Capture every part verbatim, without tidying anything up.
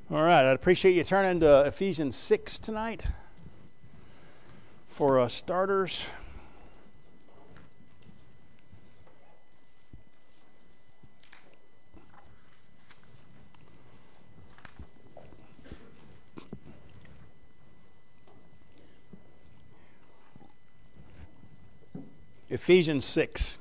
All right, I'd appreciate you turning to Ephesians six tonight for uh, starters. Ephesians six.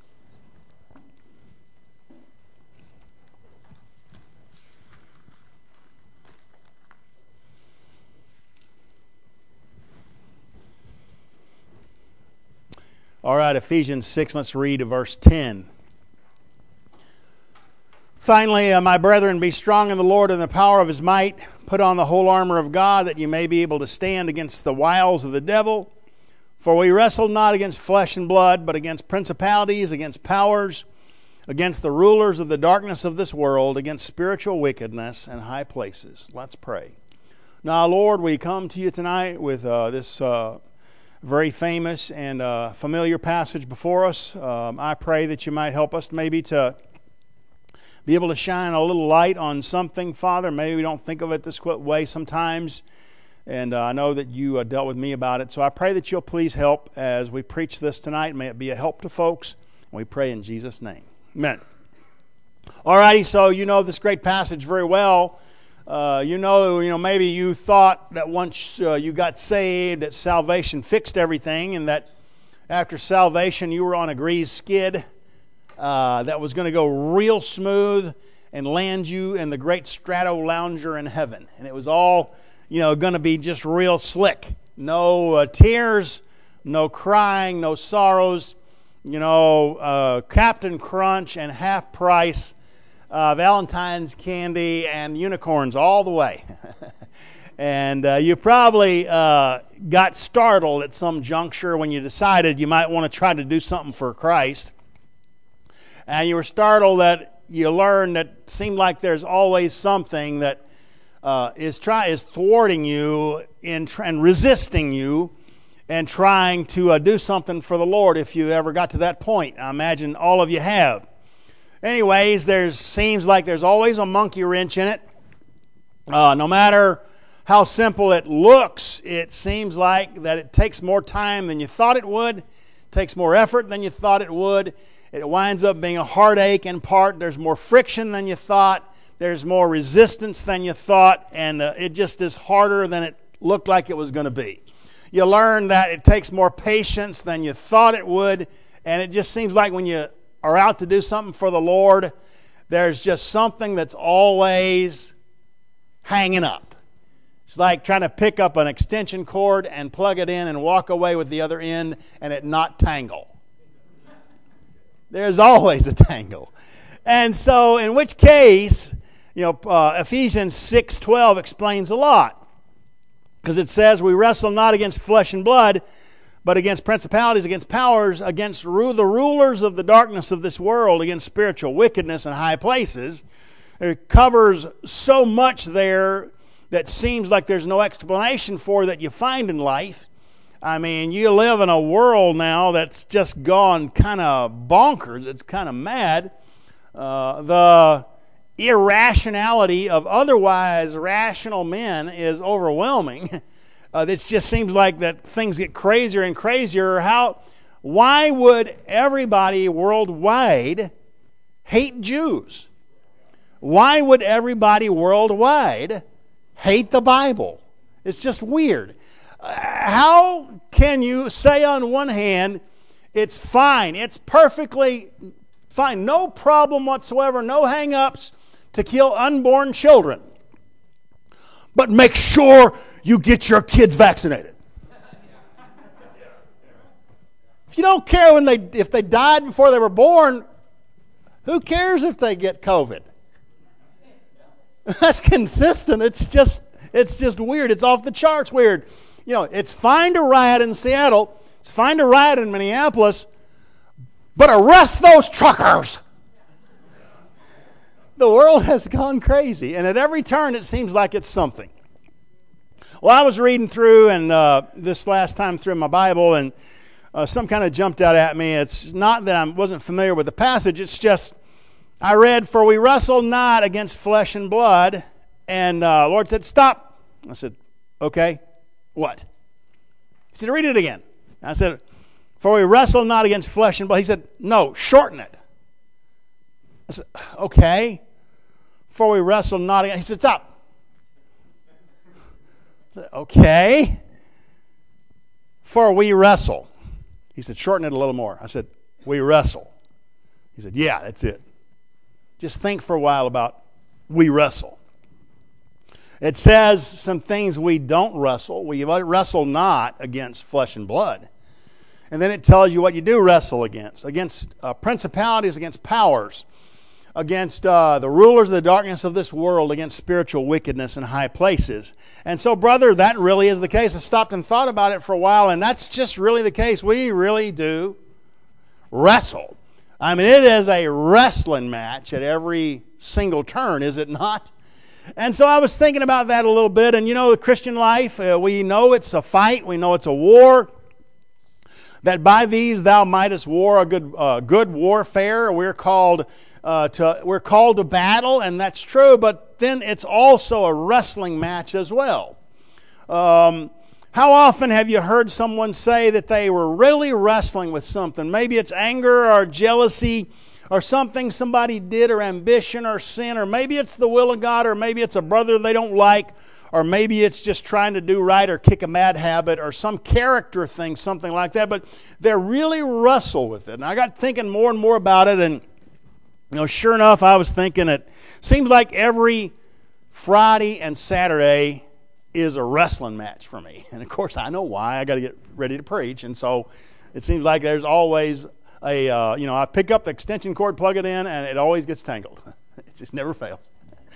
All right, Ephesians six, let's read verse ten. Finally, uh, my brethren, be strong in the Lord and the power of his might. Put on the whole armor of God, that you may be able to stand against the wiles of the devil. For we wrestle not against flesh and blood, but against principalities, against powers, against the rulers of the darkness of this world, against spiritual wickedness in high places. Let's pray. Now, Lord, we come to you tonight with uh, this uh, very famous and uh, familiar passage before us. Um, I pray that you might help us maybe to be able to shine a little light on something, Father. Maybe we don't think of it this way sometimes. And uh, I know that you uh, dealt with me about it. So I pray that you'll please help as we preach this tonight. May it be a help to folks. And we pray in Jesus' name. Amen. All righty, so you know this great passage very well. Uh, you know, you know, maybe you thought that once uh, you got saved that salvation fixed everything, and that after salvation you were on a greased skid uh, that was going to go real smooth and land you in the great strato lounger in heaven. And it was all, you know, going to be just real slick. No uh, tears, no crying, no sorrows. You know, uh, Captain Crunch and half price Uh, Valentine's candy and unicorns all the way. And uh, you probably uh, got startled at some juncture when you decided you might want to try to do something for Christ. And you were startled that you learned that it seemed like there's always something that uh, is try is thwarting you in tra- and resisting you and trying to uh, do something for the Lord if you ever got to that point. I imagine all of you have. Anyways, there seems like there's always a monkey wrench in it. Uh, no matter how simple it looks, it seems like that it takes more time than you thought it would, takes more effort than you thought it would. It winds up being a heartache in part. There's more friction than you thought. There's more resistance than you thought, and uh, it just is harder than it looked like it was going to be. You learn that it takes more patience than you thought it would, and it just seems like when you are out to do something for the Lord, there's just something that's always hanging up. It's like trying to pick up an extension cord and plug it in and walk away with the other end and it not tangle. There's always a tangle. And so in which case, you know, uh, Ephesians six twelve explains a lot. Because it says, we wrestle not against flesh and blood, but against principalities, against powers, against ru- the rulers of the darkness of this world, against spiritual wickedness in high places. It covers so much there that seems like there's no explanation for that you find in life. I mean, you live in a world now that's just gone kind of bonkers. It's kind of mad. Uh, the irrationality of otherwise rational men is overwhelming. Uh, this just seems like that things get crazier and crazier. How? Why would everybody worldwide hate Jews? Why would everybody worldwide hate the Bible? It's just weird. Uh, how can you say on one hand, it's fine, it's perfectly fine, no problem whatsoever, no hang-ups to kill unborn children, but make sure you get your kids vaccinated? If you don't care when they if they died before they were born, who cares if they get COVID? That's consistent. It's just it's just weird. It's off the charts weird. You know, it's fine to riot in Seattle. It's fine to riot in Minneapolis, but arrest those truckers. The world has gone crazy, and at every turn it seems like it's something. Well, I was reading through, and uh, this last time through my Bible, and uh, some kind of jumped out at me. It's not that I wasn't familiar with the passage. It's just, I read, for we wrestle not against flesh and blood, And uh, the Lord said, stop. I said, okay, what? He said, read it again. I said, for we wrestle not against flesh and blood. He said, no, shorten it. I said, okay. For we wrestle not against. He said, stop. I said, okay. For we wrestle. He said, shorten it a little more. I said, we wrestle. He said, yeah, that's it. Just think for a while about we wrestle. It says some things we don't wrestle. We wrestle not against flesh and blood. And then it tells you what you do wrestle against. Against uh, principalities, against powers, against uh, the rulers of the darkness of this world, against spiritual wickedness in high places. And so, brother, that really is the case. I stopped and thought about it for a while, and that's just really the case. We really do wrestle. I mean, it is a wrestling match at every single turn, is it not? And so I was thinking about that a little bit. And you know, the Christian life, uh, we know it's a fight. We know it's a war. That by these thou mightest war a good, uh, good warfare. We're called uh, to we're called to battle, and that's true. But then it's also a wrestling match as well. Um, how often have you heard someone say that they were really wrestling with something? Maybe it's anger or jealousy, or something somebody did, or ambition or sin, or maybe it's the will of God, or maybe it's a brother they don't like, or maybe it's just trying to do right or kick a mad habit or some character thing, something like that. But they really wrestle with it. And I got thinking more and more about it, and you know, sure enough, I was thinking it seems like every Friday and Saturday is a wrestling match for me. And of course, I know why. I got to get ready to preach, and so it seems like there's always A, uh, you know, I pick up the extension cord, plug it in, and it always gets tangled. It just never fails.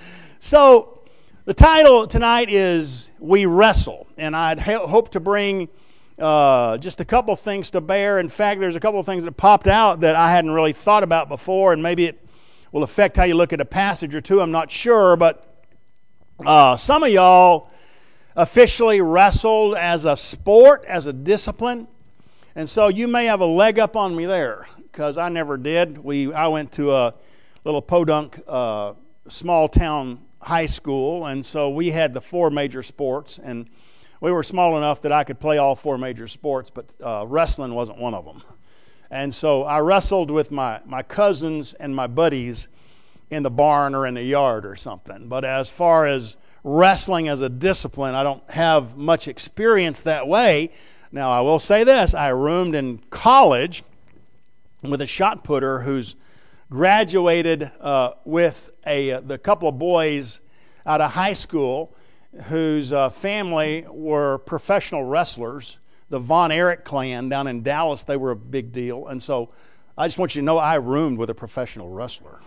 So the title tonight is We Wrestle, and I'd ha- hope to bring uh, just a couple things to bear. In fact, there's a couple of things that popped out that I hadn't really thought about before, and maybe it will affect how you look at a passage or two. I'm not sure, but uh, some of y'all officially wrestled as a sport, as a discipline. And so you may have a leg up on me there, because I never did. We I went to a little podunk uh, small town high school, and so we had the four major sports, and we were small enough that I could play all four major sports, but uh, wrestling wasn't one of them. And so I wrestled with my, my cousins and my buddies in the barn or in the yard or something. But as far as wrestling as a discipline, I don't have much experience that way. Now, I will say this. I roomed in college with a shot putter who's graduated uh, with a uh, the couple of boys out of high school whose uh, family were professional wrestlers. The Von Erich clan down in Dallas, they were a big deal. And so I just want you to know I roomed with a professional wrestler.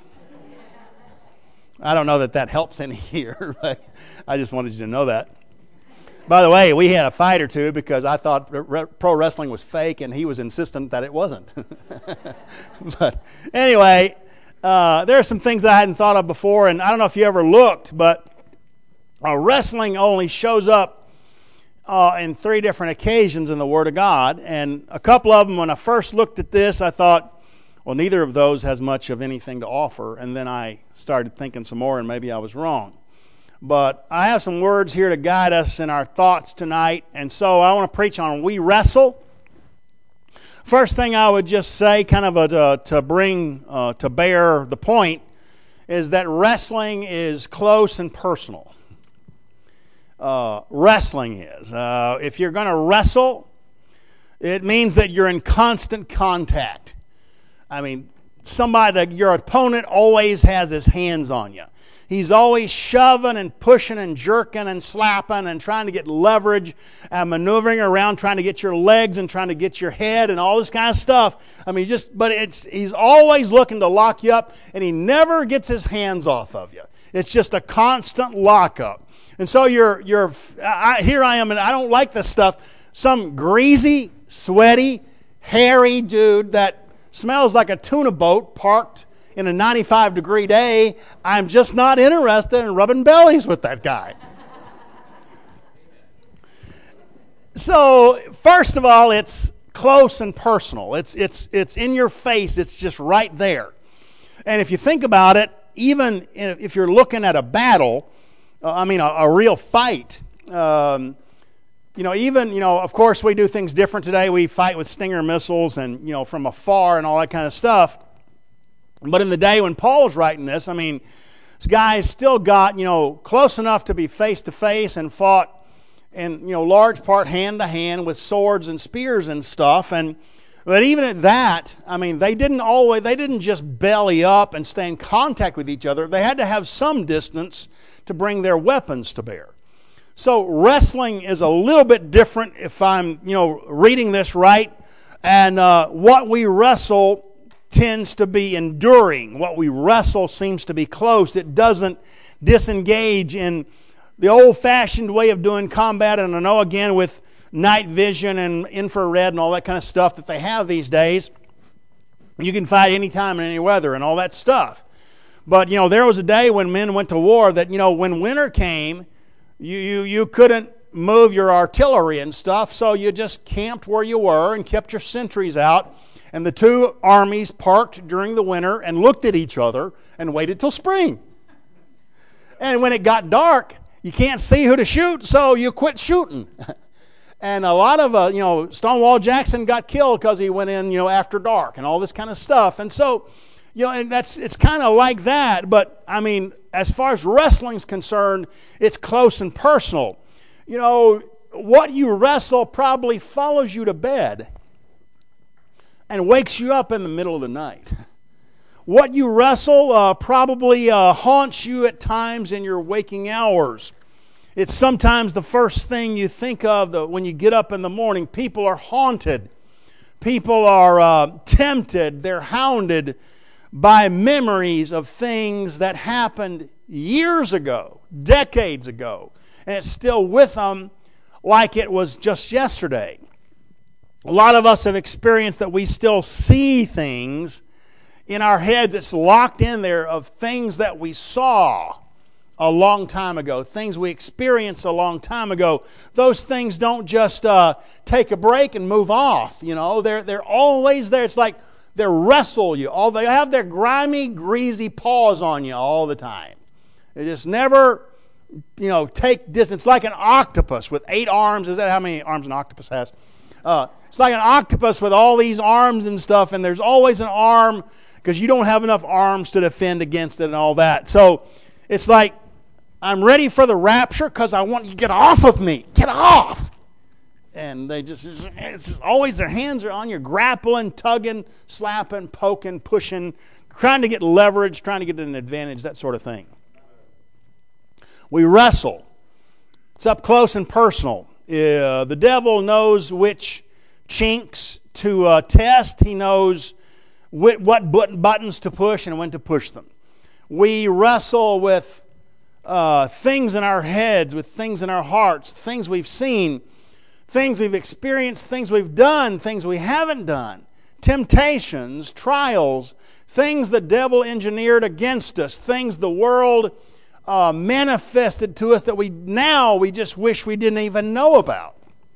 I don't know that that helps any here, but I just wanted you to know that. By the way, we had a fight or two because I thought re- pro wrestling was fake, and he was insistent that it wasn't. But anyway, uh, there are some things that I hadn't thought of before, and I don't know if you ever looked, but uh, wrestling only shows up uh, in three different occasions in the Word of God. And a couple of them, when I first looked at this, I thought, well, neither of those has much of anything to offer. And then I started thinking some more, and maybe I was wrong. But I have some words here to guide us in our thoughts tonight. And so I want to preach on we wrestle. First thing I would just say, kind of a, to, to bring uh, to bear the point, is that wrestling is close and personal. Uh, wrestling is. Uh, if you're going to wrestle, it means that you're in constant contact. I mean, somebody, your opponent always has his hands on you. He's always shoving and pushing and jerking and slapping and trying to get leverage and maneuvering around, trying to get your legs and trying to get your head and all this kind of stuff. I mean, just but it's he's always looking to lock you up, and he never gets his hands off of you. It's just a constant lockup. And so you're you're I, here I am, and I don't like this stuff. Some greasy, sweaty, hairy dude that smells like a tuna boat parked in a ninety-five degree day. I'm just not interested in rubbing bellies with that guy. So, first of all, it's close and personal. It's it's it's in your face. It's just right there. And if you think about it, even if you're looking at a battle, uh, I mean, a, a real fight. Um, you know, even, you know, of course we do things different today. We fight with Stinger missiles and, you know, from afar and all that kind of stuff. But in the day when Paul's writing this, I mean, this guy still got, you know, close enough to be face to face and fought in, you know, large part hand to hand with swords and spears and stuff. And but even at that, I mean, they didn't always, they didn't just belly up and stay in contact with each other. They had to have some distance to bring their weapons to bear. So wrestling is a little bit different if I'm, you know, reading this right. And uh, what we wrestle tends to be enduring. What we wrestle seems to be close. It doesn't disengage in the old-fashioned way of doing combat. And I know, again, with night vision and infrared and all that kind of stuff that they have these days, you can fight anytime in any weather and all that stuff. But, you know, there was a day when men went to war that, you know, when winter came, you you, you couldn't move your artillery and stuff, so you just camped where you were and kept your sentries out. And the two armies parked during the winter and looked at each other and waited till spring. And when it got dark, you can't see who to shoot, so you quit shooting. And a lot of, uh, you know, Stonewall Jackson got killed because he went in, you know, after dark and all this kind of stuff. And so, you know, and that's, it's kind of like that. But, I mean, as far as wrestling's concerned, it's close and personal. You know, what you wrestle probably follows you to bed and wakes you up in the middle of the night. What you wrestle uh, probably uh, haunts you at times in your waking hours. It's sometimes the first thing you think of the, when you get up in the morning. People are haunted. People are uh, tempted. They're hounded by memories of things that happened years ago, decades ago. And it's still with them like it was just yesterday. A lot of us have experienced that we still see things in our heads. It's locked in there of things that we saw a long time ago, things we experienced a long time ago. Those things don't just uh, take a break and move off. You know, they're they're always there. It's like they wrestle you. All they have their grimy, greasy paws on you all the time. They just never, you know, take distance. It's like an octopus with eight arms. Is that how many arms an octopus has? Uh, it's like an octopus with all these arms and stuff, and there's always an arm because you don't have enough arms to defend against it and all that. So it's like, I'm ready for the rapture because I want you to get off of me. Get off! And they just, it's, it's just always their hands are on you, grappling, tugging, slapping, poking, pushing, trying to get leverage, trying to get an advantage, that sort of thing. We wrestle. It's up close and personal. Uh, the devil knows which chinks to uh, test. He knows wh- what buttons to push and when to push them. We wrestle with Uh, things in our heads, with things in our hearts, things we've seen, things we've experienced, things we've done, things we haven't done, temptations, trials, things the devil engineered against us, things the world uh, manifested to us that we now we just wish we didn't even know about.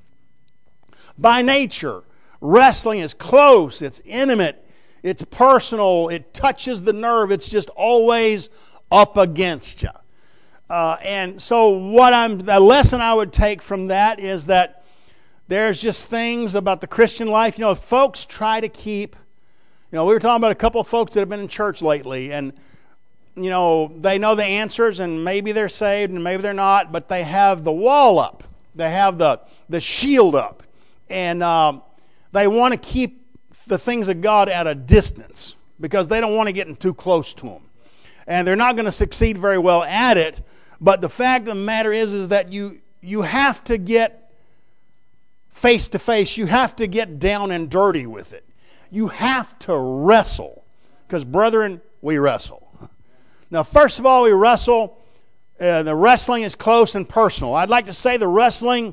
By nature, wrestling is close, it's intimate, it's personal, it touches the nerve, it's just always up against you. Uh, and so what I'm, the lesson I would take from that is that there's just things about the Christian life. You know, folks try to keep, you know, we were talking about a couple of folks that have been in church lately, and, you know, they know the answers, and maybe they're saved, and maybe they're not, but they have the wall up. They have the, the shield up. And um, they want to keep the things of God at a distance because they don't want to get too close to them. And they're not going to succeed very well at it. But the fact of the matter is, is that you you have to get face to face. You have to get down and dirty with it. You have to wrestle. Because, brethren, we wrestle. Now, first of all, we wrestle. Uh, the wrestling is close and personal. I'd like to say the wrestling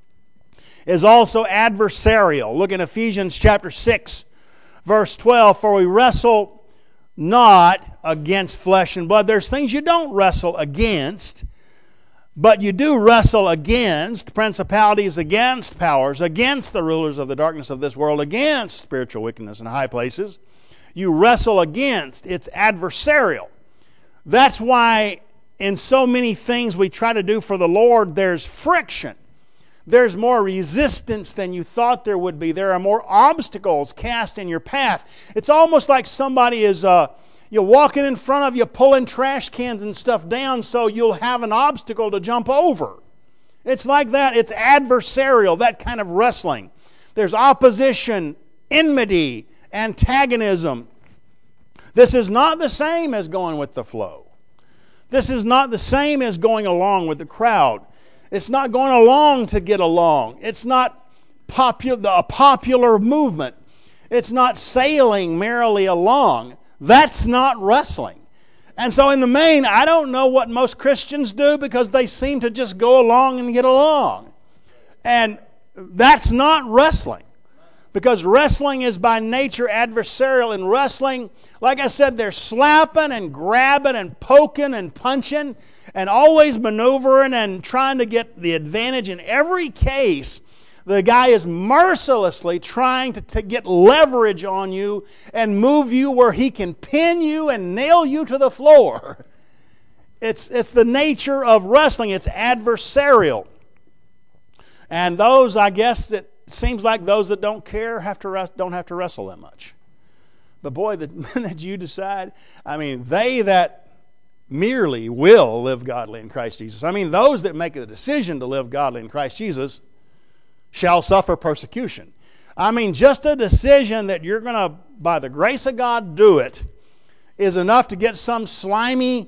is also adversarial. Look in Ephesians chapter six, verse twelve. For we wrestle not against flesh and blood. There's things you don't wrestle against, but you do wrestle against principalities, against powers, against the rulers of the darkness of this world, against spiritual wickedness in high places. You wrestle against. It's adversarial. That's why in so many things we try to do for the Lord, there's friction. There's more resistance than you thought there would be. There are more obstacles cast in your path. It's almost like somebody is uh, you're walking in front of you, pulling trash cans and stuff down so you'll have an obstacle to jump over. It's like that. It's adversarial, that kind of wrestling. There's opposition, enmity, antagonism. This is not the same as going with the flow. This is not the same as going along with the crowd. It's not going along to get along. It's not popu- a popular movement. It's not sailing merrily along. That's not wrestling. And so in the main, I don't know what most Christians do because they seem to just go along and get along. And that's not wrestling. Because wrestling is by nature adversarial. In wrestling, like I said, they're slapping and grabbing and poking and punching and always maneuvering and trying to get the advantage. In every case, the guy is mercilessly trying to, to get leverage on you and move you where he can pin you and nail you to the floor. It's, it's the nature of wrestling. It's adversarial. And those, I guess, that seems like those that don't care have to don't have to wrestle that much. But boy, the minute you decide, I mean, they that merely will live godly in Christ Jesus. I mean, those that make the decision to live godly in Christ Jesus shall suffer persecution. I mean, just a decision that you're going to, by the grace of God, do it is enough to get some slimy,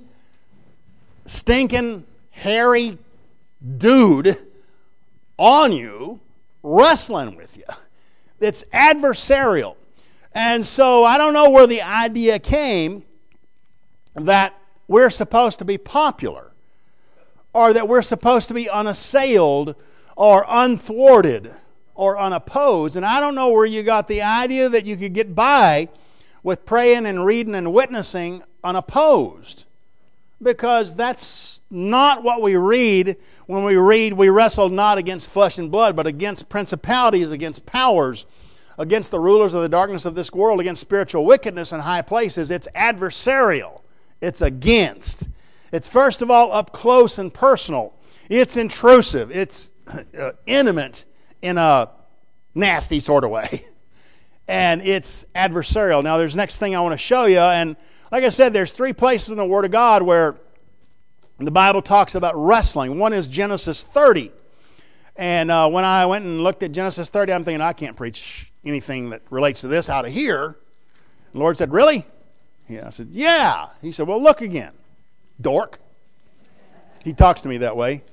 stinking, hairy dude on you, wrestling with you. It's adversarial. And so I don't know where the idea came that we're supposed to be popular or that we're supposed to be unassailed or unthwarted or unopposed. And I don't know where you got the idea that you could get by with praying and reading and witnessing unopposed. Because that's not what we read when we read, we wrestle not against flesh and blood, but against principalities, against powers, against the rulers of the darkness of this world, against spiritual wickedness in high places. It's adversarial. It's against. It's first of all up close and personal. It's intrusive. It's uh, intimate in a nasty sort of way. And it's adversarial. Now there's next thing I want to show you, and like I said, there's three places in the Word of God where the Bible talks about wrestling. One is Genesis thirty. And uh, when I went and looked at Genesis thirty, I'm thinking, I can't preach anything that relates to this out of here. The Lord said, really? Yeah. I said, yeah. He said, well, look again, dork. He talks to me that way.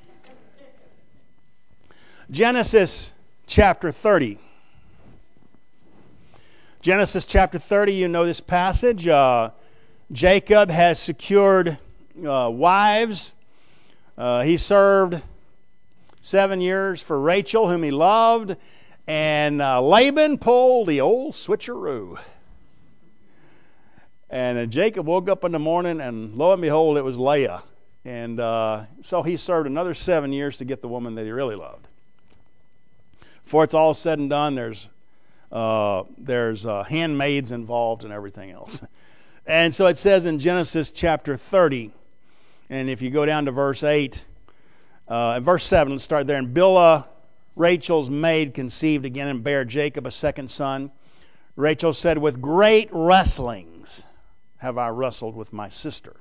Genesis chapter thirty. Genesis chapter thirty, you know this passage. Uh, Jacob has secured uh, wives. Uh, he served seven years for Rachel, whom he loved. And uh, Laban pulled the old switcheroo. And uh, Jacob woke up in the morning, and lo and behold, it was Leah. And uh, so he served another seven years to get the woman that he really loved. Before it's all said and done, there's uh, there's uh, handmaids involved and everything else. And so it says in Genesis chapter thirty, and if you go down to verse eight, uh, verse seven, let's start there. And Bilhah, Rachel's maid, conceived again and bare Jacob a second son. Rachel said, with great wrestlings have I wrestled with my sister.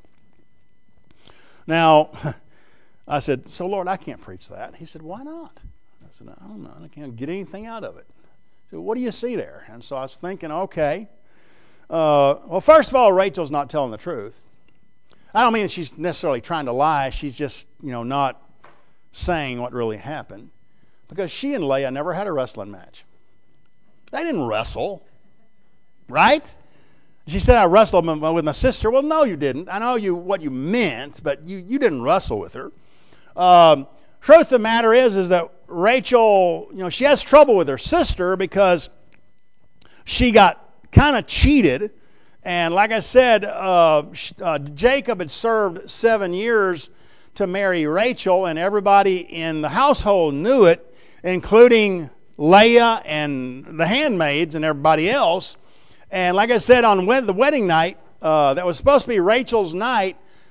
Now, I said, so Lord, I can't preach that. He said, why not? I said, I don't know. I can't get anything out of it. He said, what do you see there? And so I was thinking, okay. Uh, well, first of all, Rachel's not telling the truth. I don't mean that she's necessarily trying to lie. She's just, you know, not saying what really happened. Because she and Leah never had a wrestling match. They didn't wrestle. Right? She said, I wrestled with my sister. Well, no, you didn't. I know you what you meant, but you, you didn't wrestle with her. Um, truth of the matter is, is that Rachel, you know, she has trouble with her sister because she got kind of cheated. And like I said, uh, uh, Jacob had served seven years to marry Rachel, and everybody in the household knew it, including Leah and the handmaids and everybody else. And like I said, on the wedding night, uh, that was supposed to be Rachel's night,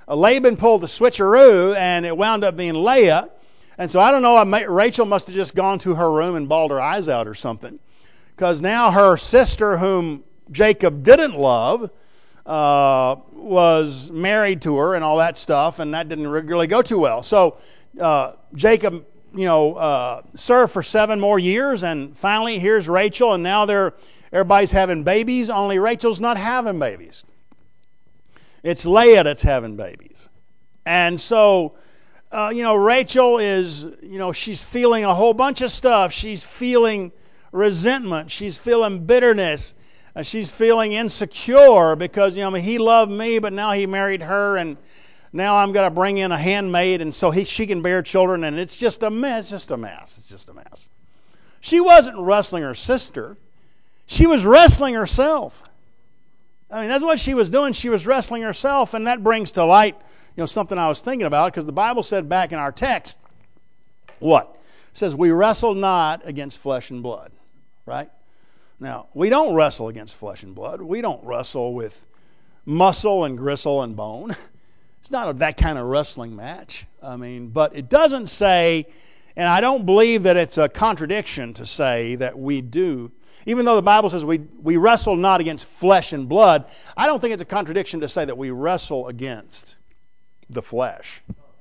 uh, Laban pulled the switcheroo, and it wound up being Leah. And so I don't know, Rachel must have just gone to her room and bawled her eyes out or something. Because now her sister, whom Jacob didn't love, uh, was married to her and all that stuff, and that didn't really go too well. So uh, Jacob, you know, uh, served for seven more years, and finally here's Rachel, and now they're everybody's having babies, only Rachel's not having babies. It's Leah that's having babies. And so, uh, you know, Rachel is, you know, she's feeling a whole bunch of stuff. She's feeling resentment. She's feeling bitterness. Uh, she's feeling insecure because, you know, I mean, he loved me, but now he married her, and now I'm going to bring in a handmaid, and so he, she can bear children, and it's just a mess. It's just a mess. It's just a mess. She wasn't wrestling her sister. She was wrestling herself. I mean, that's what she was doing. She was wrestling herself, and that brings to light, you know, something I was thinking about, because the Bible said back in our text, what? It says, we wrestle not against flesh and blood, right? Now, we don't wrestle against flesh and blood. We don't wrestle with muscle and gristle and bone. It's not a, that kind of wrestling match. I mean, but it doesn't say, and I don't believe that it's a contradiction to say that we do. Even though the Bible says we, we wrestle not against flesh and blood, I don't think it's a contradiction to say that we wrestle against the flesh.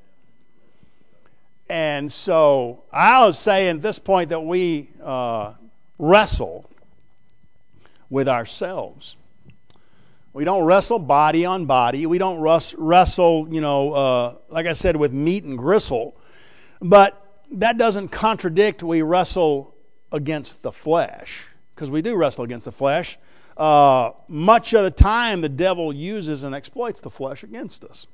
And so I was saying at this point that we uh, wrestle with ourselves. We don't wrestle body on body. We don't rus- wrestle, you know, uh, like I said, with meat and gristle. But that doesn't contradict we wrestle against the flesh. Because we do wrestle against the flesh. Uh, much of the time, the devil uses and exploits the flesh against us.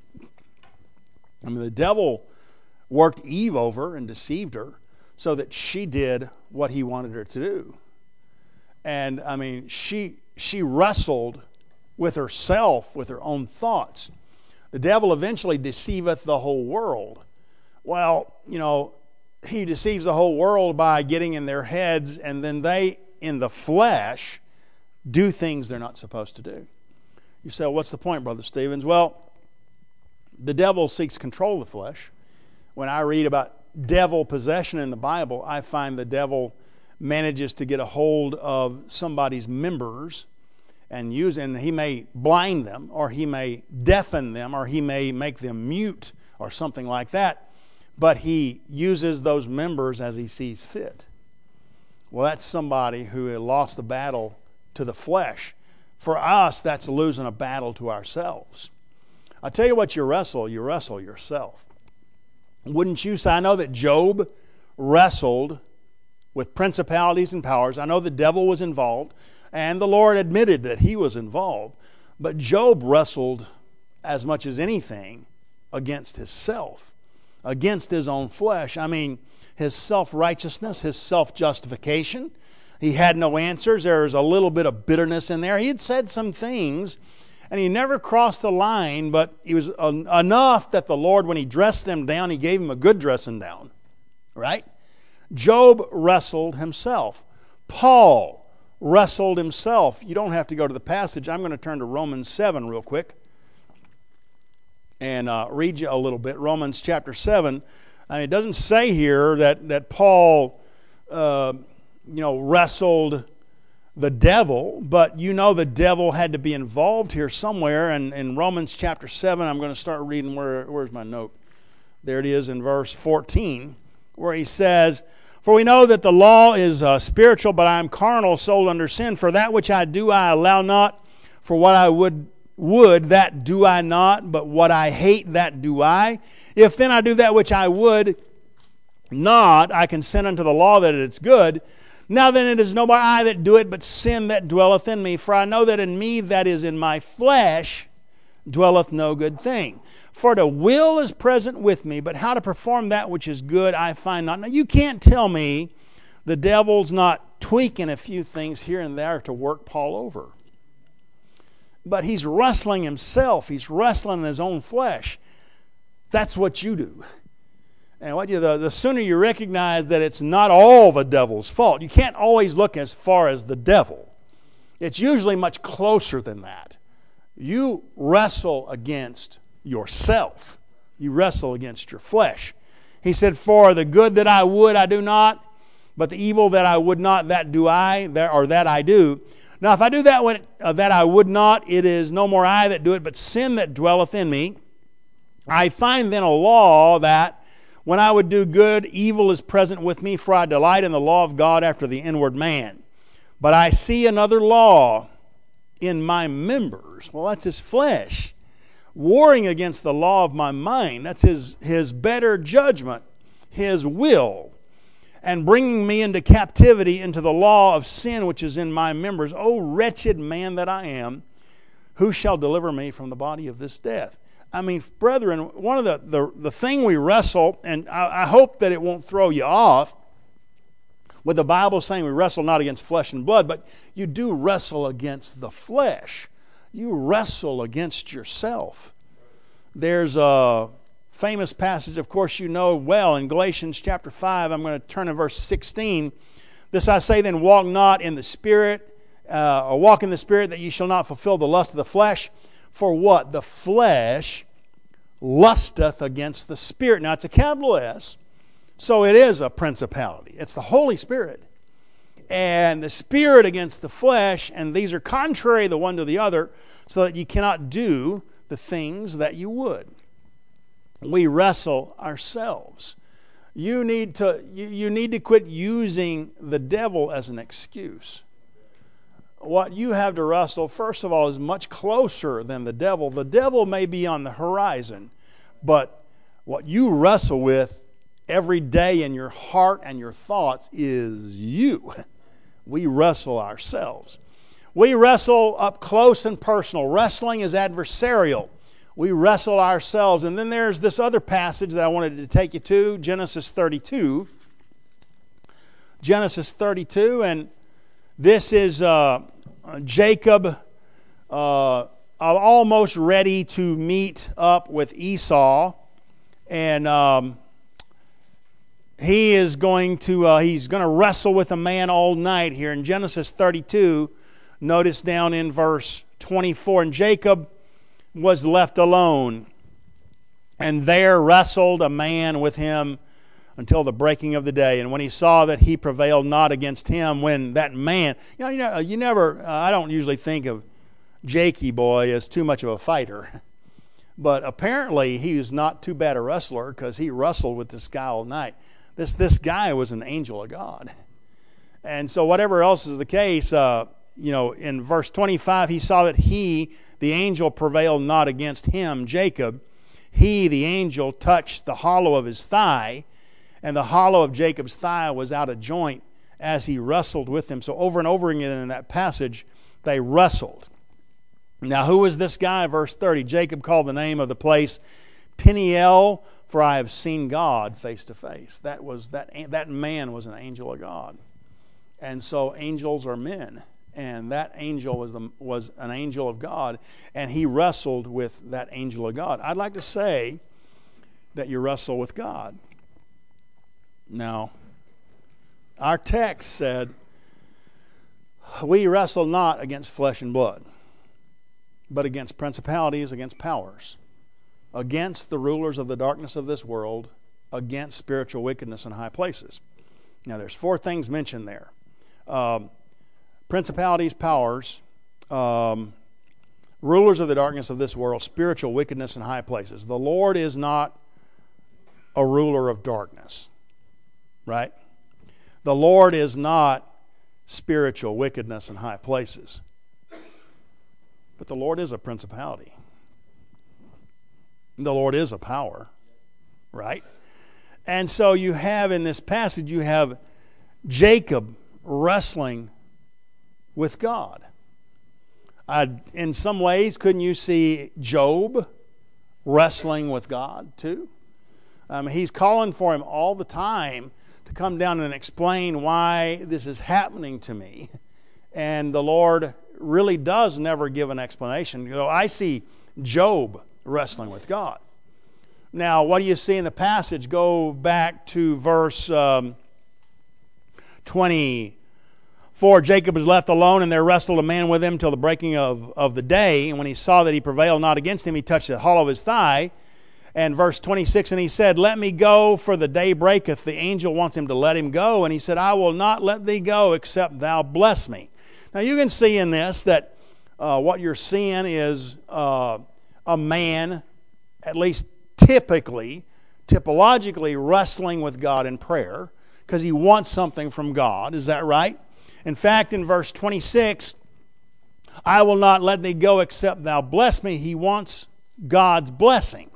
I mean, the devil worked Eve over and deceived her so that she did what he wanted her to do. And, I mean, she she wrestled with herself, with her own thoughts. The devil eventually deceiveth the whole world. Well, you know, he deceives the whole world by getting in their heads, and then they, in the flesh, do things they're not supposed to do. You say, well, what's the point, Brother Stevens? Well, the devil seeks control of the flesh. When I read about devil possession in the Bible, I find the devil manages to get a hold of somebody's members and use, and he may blind them, or he may deafen them, or he may make them mute, or something like that. But he uses those members as he sees fit. Well, that's somebody who lost the battle to the flesh. For us, that's losing a battle to ourselves. I tell you what, you wrestle, you wrestle yourself. Wouldn't you say? I know that Job wrestled with principalities and powers. I know the devil was involved, and the Lord admitted that he was involved. But Job wrestled as much as anything against himself, against his own flesh. I mean, his self-righteousness, his self-justification. He had no answers. There was a little bit of bitterness in there. He had said some things, and he never crossed the line, but he was uh, enough that the Lord, when he dressed him down, he gave him a good dressing down. Right? Job wrestled himself. Paul wrestled himself. You don't have to go to the passage. I'm going to turn to Romans seven real quick and uh, read you a little bit. Romans chapter seven. I mean, it doesn't say here that, that Paul, uh, you know, wrestled the devil, but you know the devil had to be involved here somewhere. And in Romans chapter seven, I'm going to start reading, where where's my note? There it is in verse fourteen, where he says, for we know that the law is uh, spiritual, but I am carnal, sold under sin. For that which I do I allow not. For what I would, would, that do I not. But what I hate, that do I. If then I do that which I would not, I consent unto the law that it is good. Now then it is no more I that do it, but sin that dwelleth in me. For I know that in me, that is in my flesh, dwelleth no good thing. For the will is present with me, but how to perform that which is good I find not. Now you can't tell me the devil's not tweaking a few things here and there to work Paul over. But he's wrestling himself. He's wrestling in his own flesh. That's what you do. And what you the, the sooner you recognize that it's not all the devil's fault. You can't always look as far as the devil. It's usually much closer than that. You wrestle against yourself. You wrestle against your flesh. He said, for the good that I would, I do not, but the evil that I would not, that do I, or that I do. Now, if I do that one, uh, that I would not, it is no more I that do it, but sin that dwelleth in me. I find then a law that when I would do good, evil is present with me, for I delight in the law of God after the inward man. But I see another law in my members. Well, that's his flesh. Warring against the law of my mind. That's his, his better judgment, his will. And bringing me into captivity into the law of sin which is in my members. O wretched man that I am, who shall deliver me from the body of this death? I mean, brethren, one of the, the, the thing we wrestle, and I, I hope that it won't throw you off, with the Bible saying we wrestle not against flesh and blood, but you do wrestle against the flesh. You wrestle against yourself. There's a famous passage, of course you know well, in Galatians chapter five. I'm going to turn to verse sixteen. This I say then, walk not in the Spirit, uh, or walk in the Spirit, that ye shall not fulfill the lust of the flesh. For what? The flesh lusteth against the Spirit. Now it's a capital S, so it is a principality. It's the Holy Spirit. And the Spirit against the flesh, and these are contrary the one to the other, so that you cannot do the things that you would. We wrestle ourselves. You need to, you, you need to quit using the devil as an excuse. What you have to wrestle, first of all, is much closer than the devil. The devil may be on the horizon, but what you wrestle with every day in your heart and your thoughts is you. We wrestle ourselves. We wrestle up close and personal. Wrestling is adversarial. We wrestle ourselves. And then there's this other passage that I wanted to take you to, Genesis thirty-two. Genesis thirty-two, and this is uh, Jacob uh, almost ready to meet up with Esau. And um, he is going to uh, he's going to wrestle with a man all night here. In Genesis thirty-two, notice down in verse twenty-four, and Jacob was left alone, and there wrestled a man with him until the breaking of the day. And when he saw that he prevailed not against him, when that man, you know, you, know, you never, uh, I don't usually think of Jakey boy as too much of a fighter, but apparently he was not too bad a wrestler, because he wrestled with this guy all night. This this guy was an angel of God. And so whatever else is the case, uh, you know, in verse twenty-five, he saw that he, the angel, prevailed not against him, Jacob. He, the angel, touched the hollow of his thigh, and the hollow of Jacob's thigh was out of joint as he wrestled with him. So over and over again in that passage, they wrestled. Now, who was this guy? Verse thirty, Jacob called the name of the place Peniel, for I have seen God face to face. That was that that man was an angel of God. And so angels are men. And that angel was the, was an angel of God, and he wrestled with that angel of God. I'd like to say that you wrestle with God. Now, our text said, we wrestle not against flesh and blood, but against principalities, against powers, against the rulers of the darkness of this world, against spiritual wickedness in high places. Now, there's four things mentioned there. Um, Principalities, powers, um, rulers of the darkness of this world, spiritual wickedness in high places. The Lord is not a ruler of darkness, right? The Lord is not spiritual wickedness in high places. But the Lord is a principality. The Lord is a power, right? And so you have in this passage, you have Jacob wrestling with God. Uh, in some ways, couldn't you see Job wrestling with God too? Um, he's calling for him all the time to come down and explain why this is happening to me. And the Lord really does never give an explanation. You know, I see Job wrestling with God. Now, what do you see in the passage? Go back to verse um, twenty. For Jacob was left alone, and there wrestled a man with him till the breaking of, of the day. And when he saw that he prevailed not against him, he touched the hollow of his thigh. And verse twenty-six, and he said, let me go, for the day breaketh. The angel wants him to let him go. And he said, I will not let thee go, except thou bless me. Now you can see in this that uh, what you're seeing is uh, a man, at least typically, typologically wrestling with God in prayer, because he wants something from God. Is that right? In fact, in verse twenty-six, I will not let thee go except thou bless me. He wants God's blessing.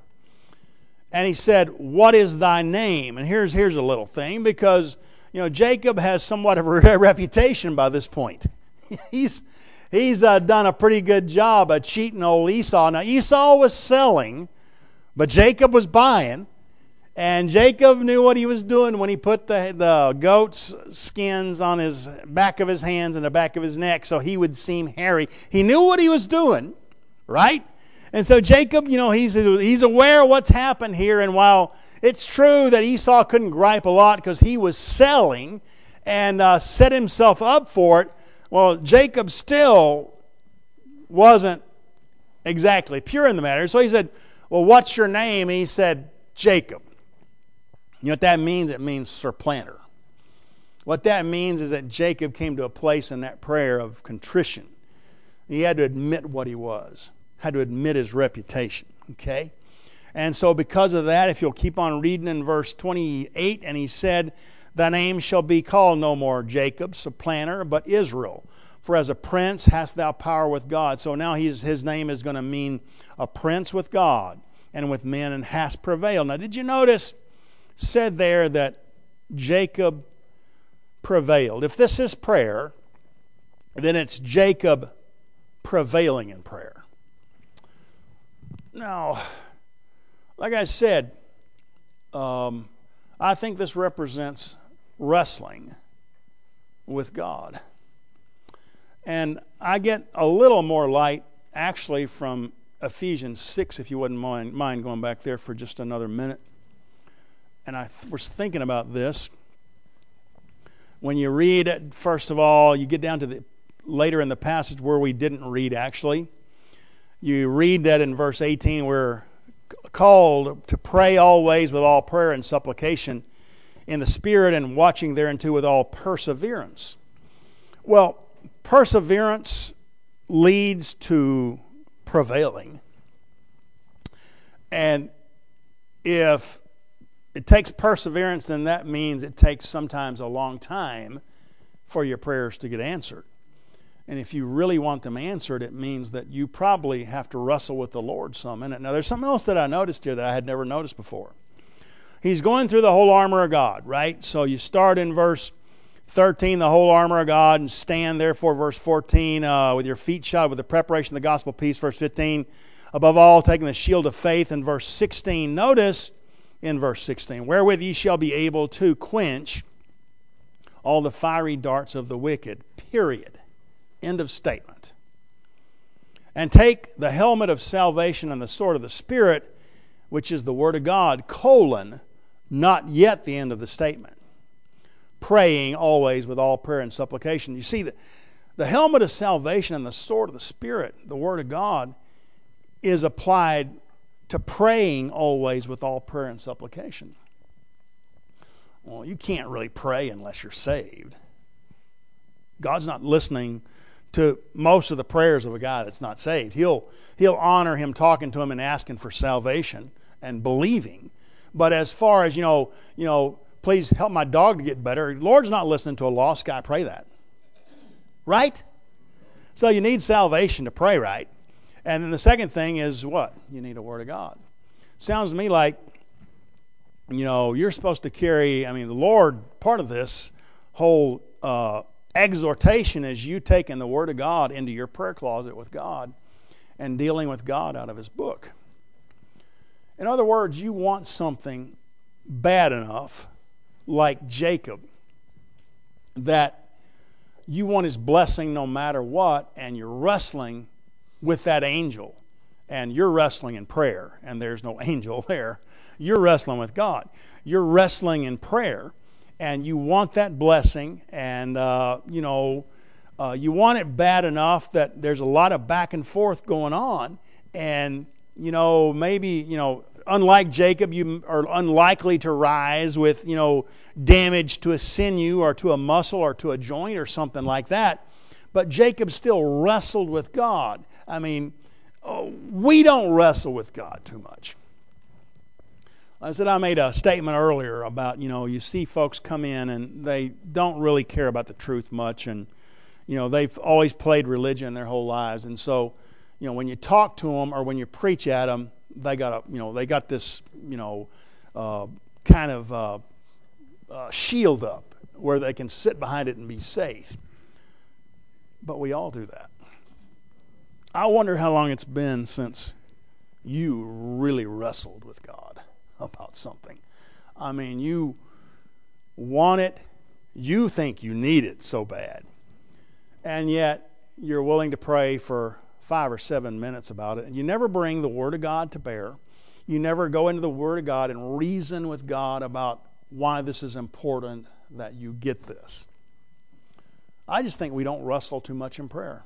And he said, what is thy name? And here's, here's a little thing, because you know Jacob has somewhat of a reputation by this point. he's he's uh, done a pretty good job of cheating old Esau. Now Esau was selling, but Jacob was buying. And Jacob knew what he was doing when he put the, the goat's skins on his back of his hands and the back of his neck so he would seem hairy. He knew what he was doing, right? And so Jacob, you know, he's, he's aware of what's happened here. And while it's true that Esau couldn't gripe a lot because he was selling and uh, set himself up for it, well, Jacob still wasn't exactly pure in the matter. So he said, well, what's your name? And he said, Jacob. You know what that means? It means surplanter. What that means is that Jacob came to a place in that prayer of contrition. He had to admit what he was, had to admit his reputation. Okay? And so because of that, if you'll keep on reading in verse twenty-eight, and he said, thy name shall be called no more Jacob, supplanter, but Israel. For as a prince hast thou power with God. So now he's, his name is going to mean a prince with God and with men, and hast prevailed. Now did you notice said there that Jacob prevailed? If this is prayer, then it's Jacob prevailing in prayer. Now, like I said, um, I think this represents wrestling with God. And I get a little more light actually from Ephesians six, if you wouldn't mind, mind going back there for just another minute. And I th- was thinking about this. When you read it, first of all, you get down to the later in the passage where we didn't read actually. You read that in verse eighteen, we're called to pray always with all prayer and supplication in the Spirit, and watching thereunto with all perseverance. Well, perseverance leads to prevailing. And if it takes perseverance, then that means it takes sometimes a long time for your prayers to get answered. And if you really want them answered, it means that you probably have to wrestle with the Lord some in it. Now, there's something else that I noticed here that I had never noticed before. He's going through the whole armor of God, right? So you start in verse thirteen, the whole armor of God, and stand therefore, verse fourteen, uh, with your feet shod with the preparation of the gospel of peace, verse fifteen. Above all, taking the shield of faith, in verse sixteen. Notice in verse sixteen, wherewith ye shall be able to quench all the fiery darts of the wicked. Period. End of statement. And take the helmet of salvation and the sword of the Spirit, which is the word of God, colon, not yet the end of the statement. Praying always with all prayer and supplication. You see, the, the helmet of salvation and the sword of the Spirit, the word of God, is applied to praying always with all prayer and supplication. Well, you can't really pray unless you're saved. God's not listening to most of the prayers of a guy that's not saved. He'll, he'll honor him talking to him and asking for salvation and believing. But as far as, you know, you know, please help my dog to get better, Lord's not listening to a lost guy pray that. Right? So you need salvation to pray right. And then the second thing is what? You need a word of God. Sounds to me like, you know, you're supposed to carry, I mean, the Lord, part of this whole uh, exhortation is you taking the word of God into your prayer closet with God and dealing with God out of his book. In other words, you want something bad enough, like Jacob, that you want his blessing no matter what, and you're wrestling with that angel, and you're wrestling in prayer, and there's no angel there. You're wrestling with God. You're wrestling in prayer, and you want that blessing, and uh, you know, Uh, you want it bad enough that there's a lot of back and forth going on. And, you know, maybe, you know, unlike Jacob, you are unlikely to rise with, you know, damage to a sinew or to a muscle or to a joint or something like that. But Jacob still wrestled with God. I mean, oh, we don't wrestle with God too much. I said I made a statement earlier about, you know, you see folks come in and they don't really care about the truth much, and, you know, they've always played religion their whole lives. And so, you know, when you talk to them or when you preach at them, they got a, you know, they got this, you know, uh, kind of uh, uh, shield up where they can sit behind it and be safe. But we all do that. I wonder how long it's been since you really wrestled with God about something. I mean, you want it, you think you need it so bad, and yet you're willing to pray for five or seven minutes about it, and you never bring the Word of God to bear. You never go into the Word of God and reason with God about why this is important that you get this. I just think we don't wrestle too much in prayer.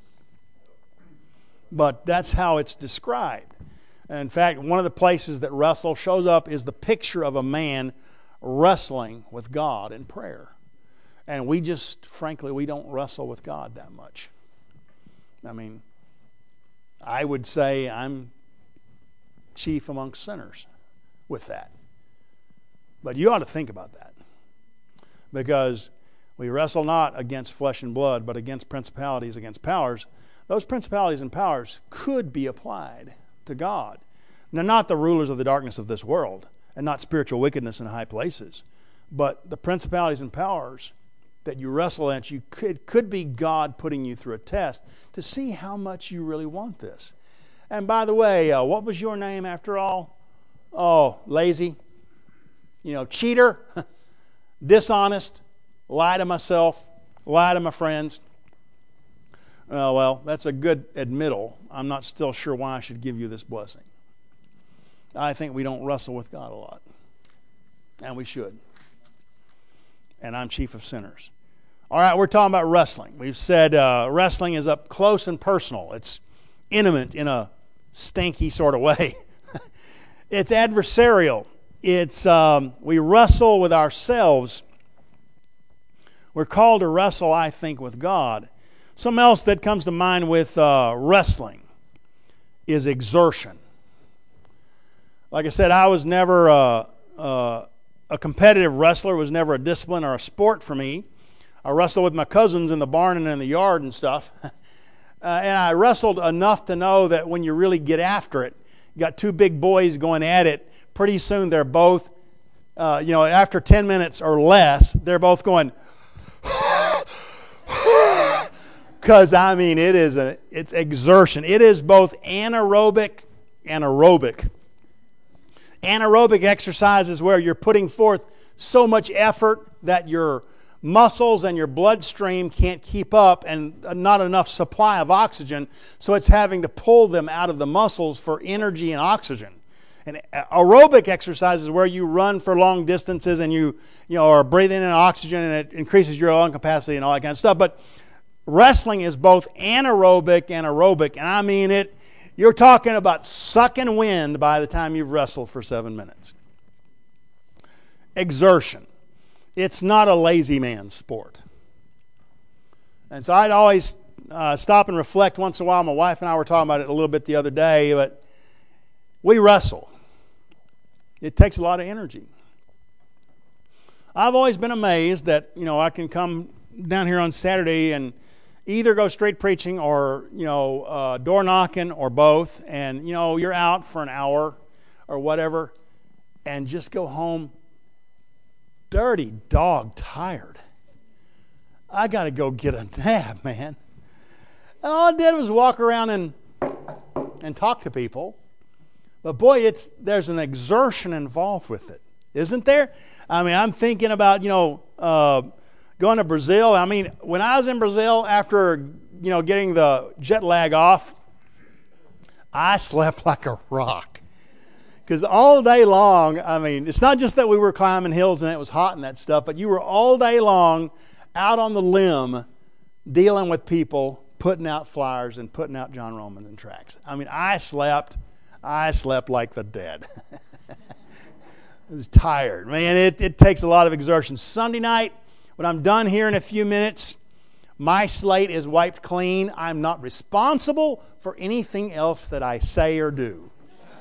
But that's how it's described. In fact, one of the places that wrestle shows up is the picture of a man wrestling with God in prayer. And we just, frankly, we don't wrestle with God that much. I mean, I would say I'm chief amongst sinners with that. But you ought to think about that. Because we wrestle not against flesh and blood, but against principalities, against powers. Those principalities and powers could be applied to God. Now, not the rulers of the darkness of this world, and not spiritual wickedness in high places, but the principalities and powers that you wrestle against, you could, could be God putting you through a test to see how much you really want this. And by the way, uh, what was your name after all? Oh, lazy, you know, cheater, dishonest, lie to myself, lie to my friends. Oh, well, that's a good admittal. I'm not still sure why I should give you this blessing. I think we don't wrestle with God a lot. And we should. And I'm chief of sinners. All right, we're talking about wrestling. We've said uh, wrestling is up close and personal. It's intimate in a stinky sort of way. It's adversarial. It's um, we wrestle with ourselves. We're called to wrestle, I think, with God. Something else that comes to mind with uh, wrestling is exertion. Like I said, I was never uh, uh, a competitive wrestler. It was never a discipline or a sport for me. I wrestled with my cousins in the barn and in the yard and stuff. uh, and I wrestled enough to know that when you really get after it, you got two big boys going at it, pretty soon they're both, uh, you know, after ten minutes or less, they're both going, because, I mean, it is a, it's exertion. It is both anaerobic and aerobic. Anaerobic exercise is where you're putting forth so much effort that your muscles and your bloodstream can't keep up, and not enough supply of oxygen, so it's having to pull them out of the muscles for energy and oxygen. And aerobic exercise is where you run for long distances and you, you know, are breathing in oxygen, and it increases your lung capacity and all that kind of stuff. But wrestling is both anaerobic and aerobic, and I mean it. You're talking about sucking wind by the time you've wrestled for seven minutes. Exertion. It's not a lazy man's sport. And so I'd always uh, stop and reflect once in a while. My wife and I were talking about it a little bit the other day, but we wrestle. It takes a lot of energy. I've always been amazed that, you know, I can come down here on Saturday and either go straight preaching or, you know, uh, door knocking or both. And, you know, you're out for an hour or whatever and just go home dirty dog tired. I got to go get a nap, man. And all I did was walk around and and talk to people. But boy, it's there's an exertion involved with it, isn't there? I mean, I'm thinking about, you know, uh, going to Brazil. I mean, when I was in Brazil, after, you know, getting the jet lag off, I slept like a rock. Because all day long, I mean, it's not just that we were climbing hills and it was hot and that stuff, but you were all day long out on the limb dealing with people, putting out flyers and putting out John Romans and tracts. I mean, I slept, I slept like the dead. I was tired. Man, it, it takes a lot of exertion. Sunday night, when I'm done here in a few minutes, my slate is wiped clean. I'm not responsible for anything else that I say or do.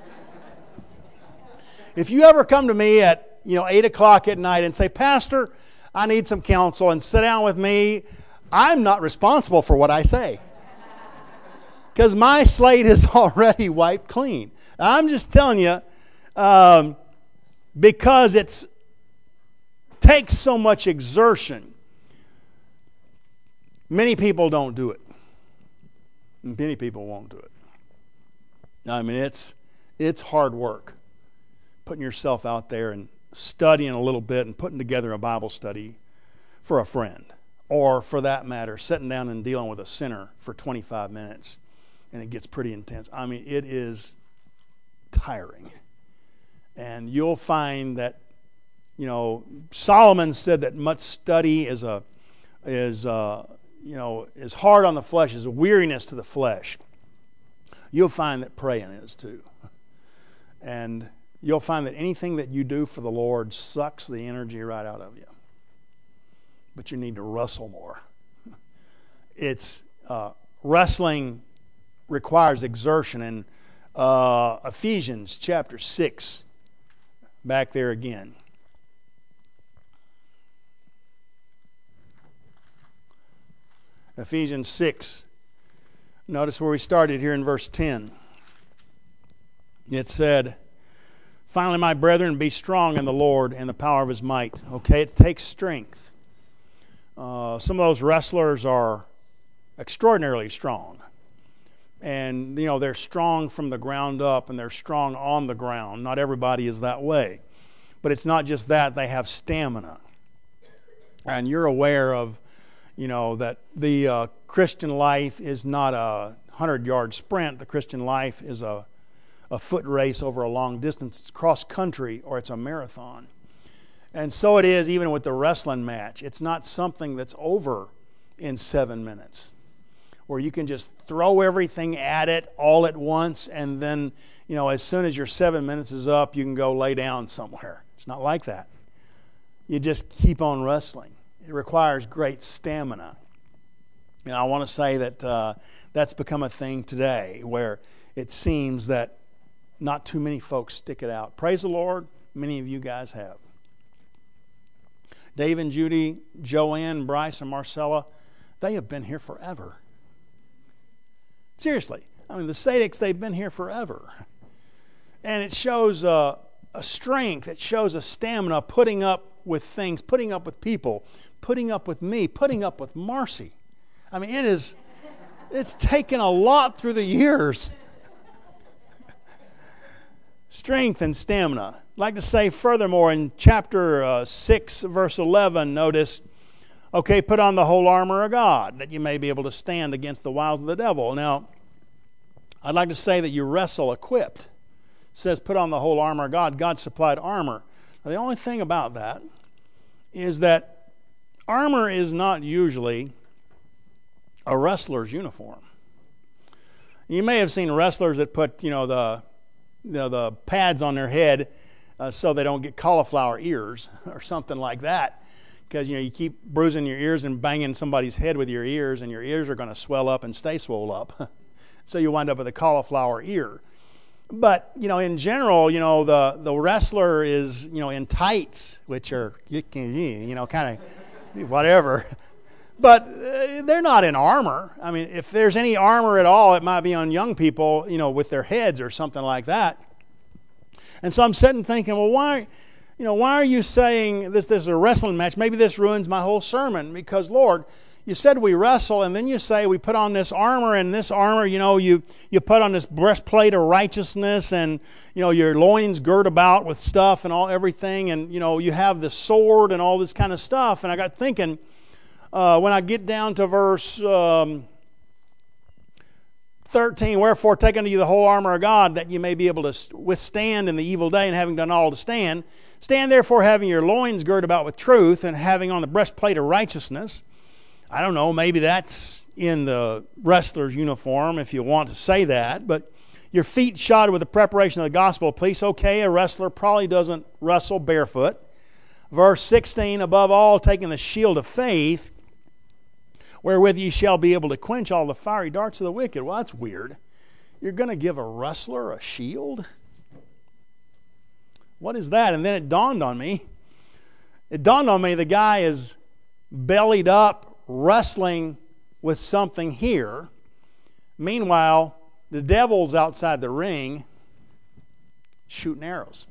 If you ever come to me at, you know, eight o'clock at night and say, Pastor, I need some counsel, and sit down with me, I'm not responsible for what I say. Because my slate is already wiped clean. I'm just telling you, um, because it takes so much exertion, many people don't do it. Many people won't do it. I mean, it's it's hard work, putting yourself out there and studying a little bit and putting together a Bible study for a friend. Or, for that matter, sitting down and dealing with a sinner for twenty-five minutes. And it gets pretty intense. I mean, it is tiring. And you'll find that, you know, Solomon said that much study is a is uh, you know is hard on the flesh, is a weariness to the flesh. You'll find that praying is too. And you'll find that anything that you do for the Lord sucks the energy right out of you. But you need to wrestle more. It's uh, wrestling requires exertion. And uh, Ephesians chapter six, back there again. Ephesians six. Notice where we started here in verse ten. It said, finally, my brethren, be strong in the Lord and the power of His might. Okay, it takes strength. Uh, some of those wrestlers are extraordinarily strong. And, you know, they're strong from the ground up and they're strong on the ground. Not everybody is that way. But it's not just that, they have stamina. And you're aware of, you know, that the uh, Christian life is not a hundred-yard sprint. The Christian life is a, a foot race over a long distance. It's cross country, or it's a marathon. And so it is even with the wrestling match. It's not something that's over in seven minutes. Where you can just throw everything at it all at once, and then, you know, as soon as your seven minutes is up, you can go lay down somewhere. It's not like that. You just keep on wrestling. It requires great stamina. And I want to say that uh, that's become a thing today, where it seems that not too many folks stick it out. Praise the Lord, many of you guys have. Dave and Judy, Joanne, Bryce, and Marcella, they have been here forever. Seriously. I mean, the Sadiks, they've been here forever. And it shows a, a strength. It shows a stamina, putting up with things, putting up with people, putting up with me, putting up with Marcy. I mean, it is, it's taken a lot through the years. Strength and stamina. I'd like to say furthermore in chapter uh, six, verse eleven, notice, okay, put on the whole armor of God, that you may be able to stand against the wiles of the devil. Now, I'd like to say that you wrestle equipped. It says put on the whole armor of God. God supplied armor. Now, the only thing about that is that armor is not usually a wrestler's uniform. You may have seen wrestlers that put, you know, the you know, the pads on their head uh, so they don't get cauliflower ears or something like that. Because, you know, you keep bruising your ears and banging somebody's head with your ears, and your ears are going to swell up and stay swole up. So you wind up with a cauliflower ear. But, you know, in general, you know, the, the wrestler is, you know, in tights, which are, you know, kind of whatever. But uh, they're not in armor. I mean, if there's any armor at all, it might be on young people, you know, with their heads or something like that. And so I'm sitting thinking, well, why... You know, why are you saying this, this is a wrestling match? Maybe this ruins my whole sermon. Because, Lord, you said we wrestle, and then you say we put on this armor, and this armor, you know, you, you put on this breastplate of righteousness, and, you know, your loins girt about with stuff and all everything, and, you know, you have the sword and all this kind of stuff. And I got thinking, uh, when I get down to verse um, thirteen, wherefore take unto you the whole armor of God, that you may be able to withstand in the evil day, and having done all to stand. Stand therefore having your loins girt about with truth, and having on the breastplate of righteousness. I don't know, maybe that's in the wrestler's uniform if you want to say that, but your feet shod with the preparation of the gospel of peace. Okay, a wrestler probably doesn't wrestle barefoot. Verse sixteen, above all, taking the shield of faith, wherewith ye shall be able to quench all the fiery darts of the wicked. Well, that's weird. You're going to give a wrestler a shield? What is that? And then it dawned on me. It dawned on me the guy is bellied up, wrestling with something here. Meanwhile, the devil's outside the ring shooting arrows.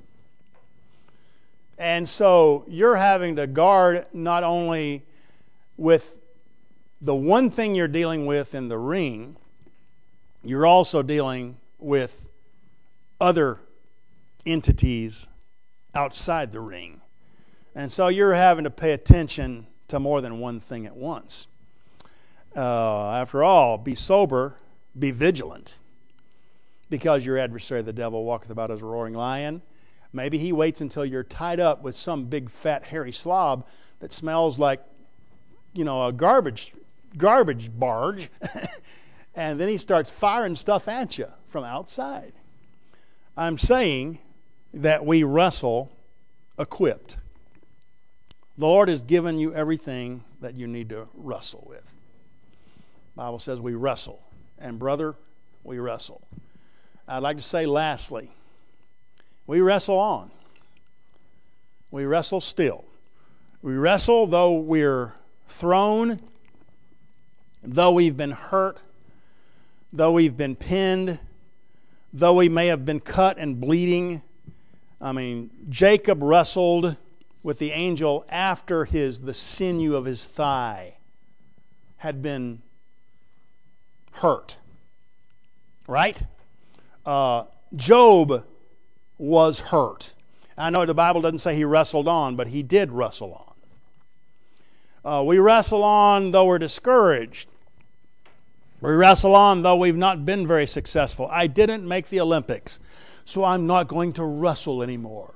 And so you're having to guard not only with the one thing you're dealing with in the ring, you're also dealing with other entities outside the ring. And so you're having to pay attention to more than one thing at once. Uh, after all, be sober, be vigilant, because your adversary, the devil, walketh about as a roaring lion. Maybe he waits until you're tied up with some big, fat, hairy slob that smells like, you know, a garbage garbage barge, and then he starts firing stuff at you from outside. I'm saying that we wrestle equipped. The Lord has given you everything that you need to wrestle with. The Bible says we wrestle. And brother, we wrestle. I'd like to say lastly, we wrestle on. We wrestle still. We wrestle though we're thrown, though we've been hurt, though we've been pinned, though we may have been cut and bleeding. I mean, Jacob wrestled with the angel after his the sinew of his thigh had been hurt. Right? Uh, Job was hurt. I know the Bible doesn't say he wrestled on, but he did wrestle on. Uh, we wrestle on though we're discouraged. We wrestle on though we've not been very successful. I didn't make the Olympics, so I'm not going to wrestle anymore.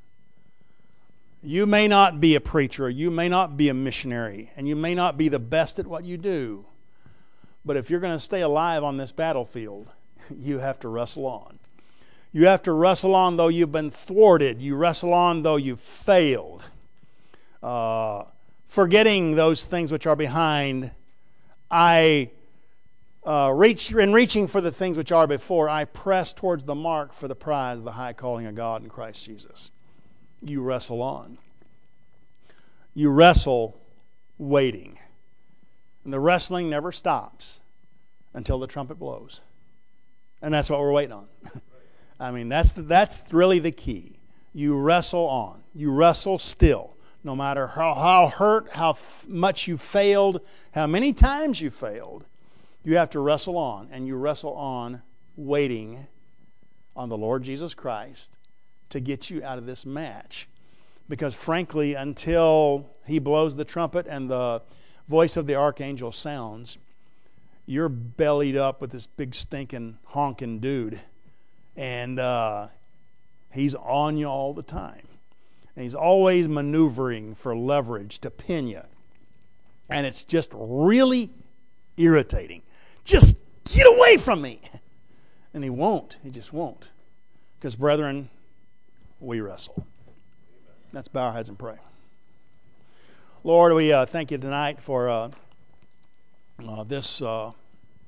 You may not be a preacher, you may not be a missionary, and you may not be the best at what you do. But if you're going to stay alive on this battlefield, you have to wrestle on. You have to wrestle on though you've been thwarted. You wrestle on though you've failed. Uh, forgetting those things which are behind, I uh, reach in reaching for the things which are before, I press towards the mark for the prize of the high calling of God in Christ Jesus. You wrestle on. You wrestle waiting. And the wrestling never stops until the trumpet blows. And that's what we're waiting on. I mean, that's the, that's really the key. You wrestle on. You wrestle still. No matter how, how hurt, how f- much you failed, how many times you failed, you have to wrestle on. And you wrestle on waiting on the Lord Jesus Christ to get you out of this match. Because frankly, until He blows the trumpet and the voice of the archangel sounds, you're bellied up with this big stinking honking dude. And uh, he's on you all the time. And he's always maneuvering for leverage to pin you. And it's just really irritating. Just get away from me. And he won't. He just won't. Because brethren, we wrestle. Let's bow our heads and pray. Lord, we uh, thank you tonight for uh, uh, this uh,